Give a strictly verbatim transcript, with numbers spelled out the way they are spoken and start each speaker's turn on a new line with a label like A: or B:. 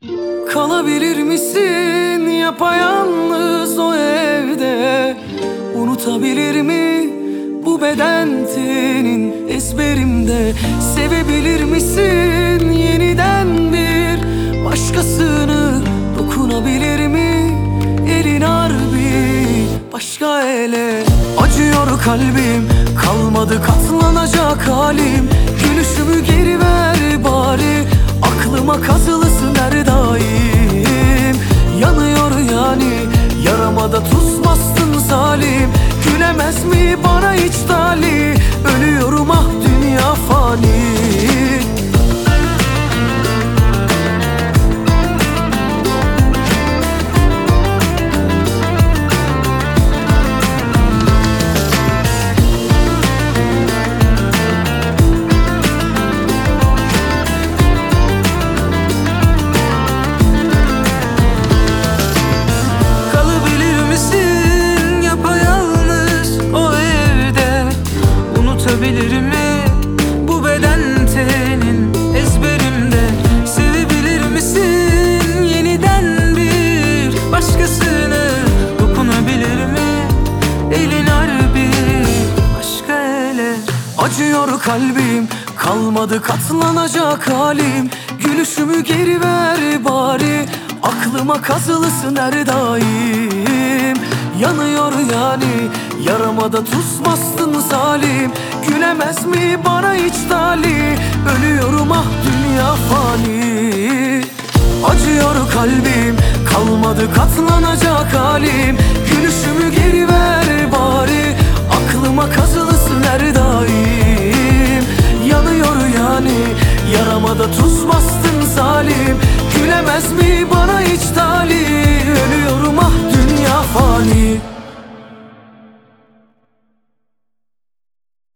A: Kalabilir misin yapayalnız o evde? Unutabilir mi bu beden tenin ezberimde? Sevebilir misin yeniden bir başkasını? Dokunabilir mi elin harbi başka ele? Acıyor kalbim, kalmadı katlanacak halim. Gülüşümü geri ver bari, aklıma kazılısın her daim. Yanıyor yani, yaramada tuz bastın zalim. Gülemez mi bana hiç tali? Ölüyorum ah dünya fani.
B: Unutabilir mi bu beden tenin ezberimde? Sevebilir misin yeniden bir başkasını? Dokunabilir mi elin harbi başka ele?
A: Acıyor kalbim, kalmadı katlanacak halim. Gülüşümü geri ver bari, aklıma kazılısın her daim. Yanıyor yani, yaramada tuz bastın zalim. Gülemez mi bana hiç tali? Ölüyorum ah dünya fani. Acıyor kalbim, kalmadı katlanacak halim. Gülüşümü geri ver bari, aklıma kazılısın her daim. Yanıyor yani, yaramada tuz bastın zalim. Gülemez mi bana hiç